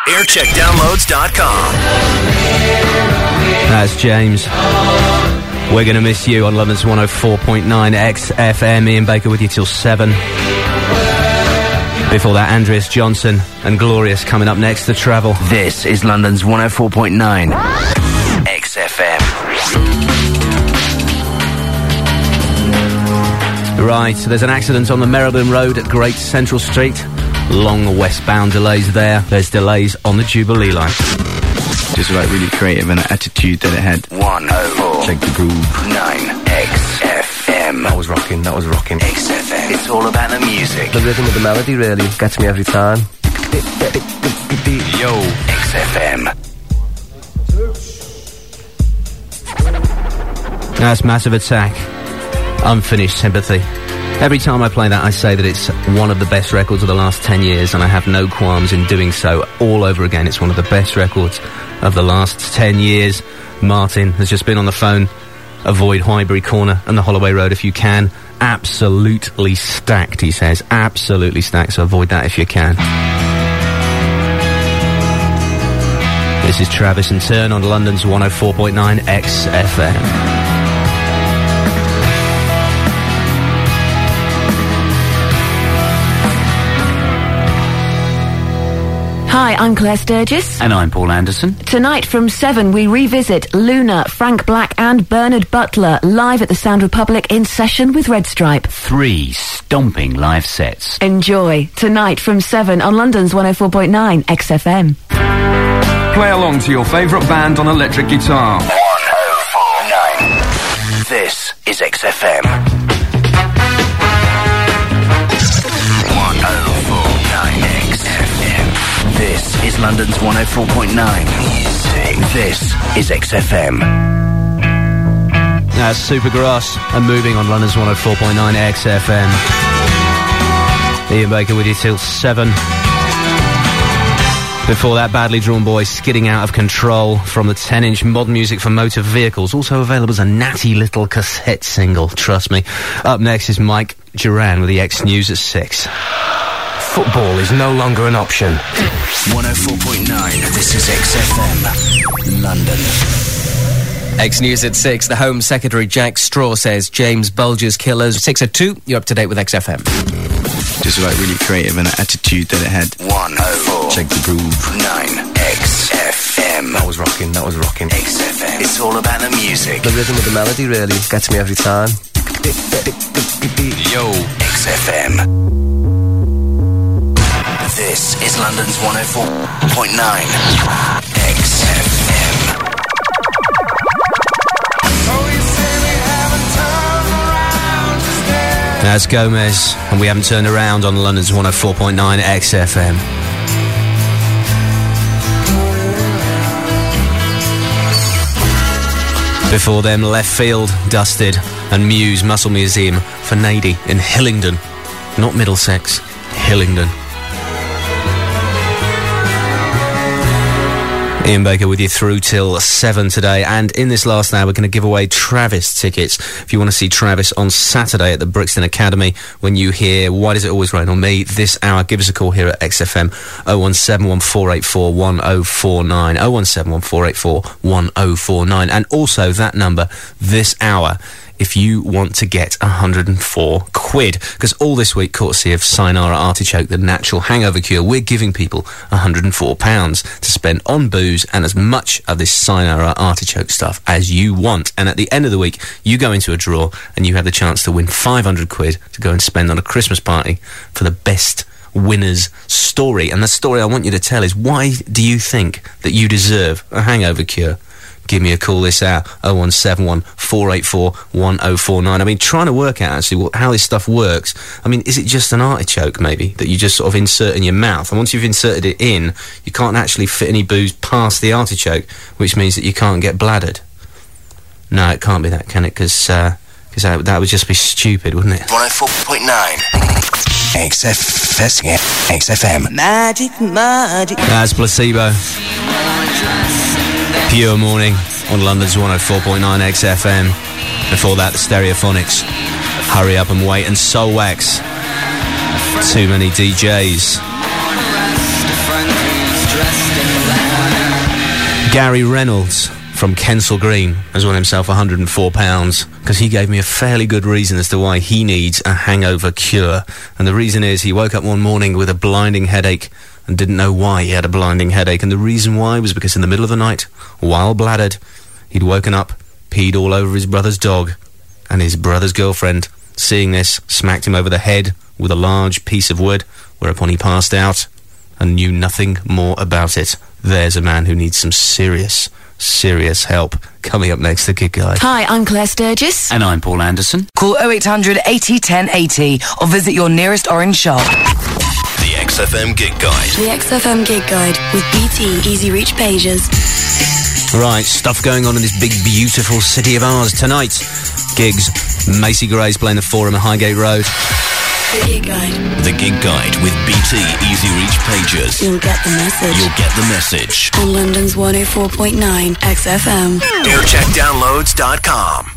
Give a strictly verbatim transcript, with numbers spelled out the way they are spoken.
aircheck downloads dot com. That's James. We're going to miss you on London's one oh four point nine X F M. Ian Baker with you till seven. Before that, Andreas Johnson and Glorious coming up next to Travel. This is London's one oh four point nine X F M. Right, so there's an accident on the Marylebone Road at Great Central Street. Long westbound delays there. There's delays on the Jubilee line. Just like really creative and an attitude that it had. one oh four. Check the groove. nine X F M. That was rocking, that was rocking. X F M. It's all about the music. The rhythm of the melody really gets me every time. Yo. X F M. That's Massive Attack. Unfinished Sympathy. Every time I play that, I say that it's one of the best records of the last ten years, and I have no qualms in doing so all over again. It's one of the best records of the last ten years. Martin has just been on the phone. Avoid Highbury Corner and the Holloway Road if you can. Absolutely stacked, he says. Absolutely stacked, so avoid that if you can. This is Travis and Turn on London's one oh four point nine X F M. Hi, I'm Claire Sturgis. And I'm Paul Anderson. Tonight from seven, we revisit Luna, Frank Black and Bernard Butler live at the Sound Republic in session with Red Stripe. Three stomping live sets. Enjoy. Tonight from seven on London's one oh four point nine X F M. Play along to your favourite band on electric guitar. one oh four point nine. This is X F M. one oh four point nine X F M. This is London's one oh four point nine Music. This is X F M. That's Supergrass and Moving on London's one oh four point nine X F M. Ian Baker with you till seven. Before that, Badly Drawn Boy, Skidding Out of Control from the ten inch Modern Music for Motor Vehicles, also available as a natty little cassette single, trust me. Up next is Mike Duran with the X News at six. Football is no longer an option. one oh four point nine, this is X F M, London. X News at six, the Home Secretary Jack Straw says James Bulger's killers. six at two, you're up to date with X F M. Just like really creative and an attitude that it had. one oh four. Check the groove. nine X F M. That was rocking, that was rocking. X F M. It's all about the music. The rhythm of the melody really gets me every time. Yo. X F M. This is London's one oh four point nine X F M. That's Gomez, and we haven't turned around on London's one oh four point nine X F M. Before them, Left Field, Dusted, and Muse Muscle Museum for Nady in Hillingdon. Not Middlesex, Hillingdon. Ian Baker with you through till seven today, and in this last hour we're going to give away Travis tickets. If you want to see Travis on Saturday at the Brixton Academy, when you hear Why Does It Always Rain on Me this hour, give us a call here at X F M, oh one seven one four eight four one oh four nine, oh one seven one four eight four one oh four nine, and also that number this hour if you want to get one hundred and four quid, because all this week, courtesy of Sinara Artichoke, the natural hangover cure, we're giving people one hundred and four pounds to spend on booze and as much of this Sinara Artichoke stuff as you want. And at the end of the week, you go into a draw and you have the chance to win five hundred quid to go and spend on a Christmas party for the best winner's story. And the story I want you to tell is, why do you think that you deserve a hangover cure? Give me a call this hour, oh one seven one four eight four one oh four nine. I mean, trying to work out actually what, how this stuff works. I mean, is it just an artichoke, maybe, that you just sort of insert in your mouth? And once you've inserted it in, you can't actually fit any booze past the artichoke, which means that you can't get bladdered. No, it can't be that, can it? Because uh, that, that would just be stupid, wouldn't it? one oh four point nine X F M. Magic, magic. That's Placebo. Pure Morning on London's one oh four point nine X F M. Before that, the Stereophonics, Hurry Up and Wait, and Soul Wax. Too many D Js. Gary Reynolds from Kensal Green has won himself one hundred and four pounds because he gave me a fairly good reason as to why he needs a hangover cure. And the reason is he woke up one morning with a blinding headache and didn't know why he had a blinding headache. And the reason why was because in the middle of the night, while bladdered, he'd woken up, peed all over his brother's dog, and his brother's girlfriend, seeing this, smacked him over the head with a large piece of wood, whereupon he passed out and knew nothing more about it. There's a man who needs some serious, serious help. Coming up next, the Gig Guide. Hi, I'm Claire Sturgis. And I'm Paul Anderson. Call oh eight hundred eighty ten eighty or visit your nearest Orange shop. The X F M Gig Guide. The X F M Gig Guide with B T Easy Reach Pages. Right, stuff going on in this big, beautiful city of ours tonight. Gigs. Macy Gray's playing the Forum at Highgate Road. The Gig Guide. The Gig Guide with B T Easy Reach Pages. You'll get the message. You'll get the message. On London's one oh four point nine X F M. aircheck downloads dot com.